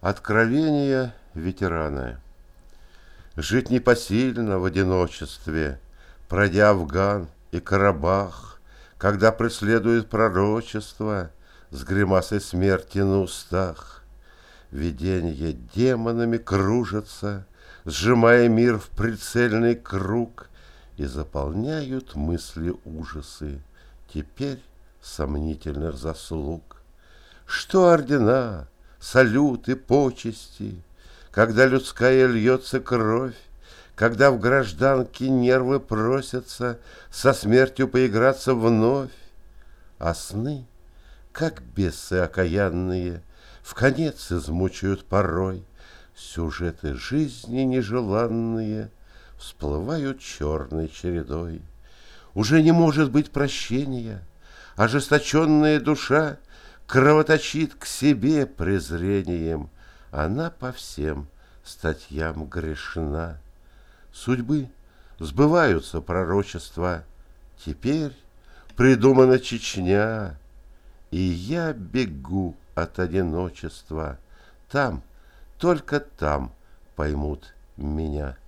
Откровения ветерана. Жить непосильно в одиночестве, пройдя Афган и Карабах, когда преследует пророчество с гримасой смерти на устах. Видения демонами кружатся, сжимая мир в прицельный круг, и заполняют мысли ужасы теперь сомнительных заслуг. Что ордена, салюты, почести, когда людская льется кровь, когда в гражданке нервы просятся со смертью поиграться вновь, а сны, как бесы окаянные, вконец измучают порой, сюжеты жизни нежеланные всплывают черной чередой. Уже не может быть прощения, ожесточенная душа кровоточит к себе презрением, она по всем статьям грешна. Судьбы сбываются пророчества, теперь придумана Чечня, и я бегу от одиночества. Там, только там поймут меня.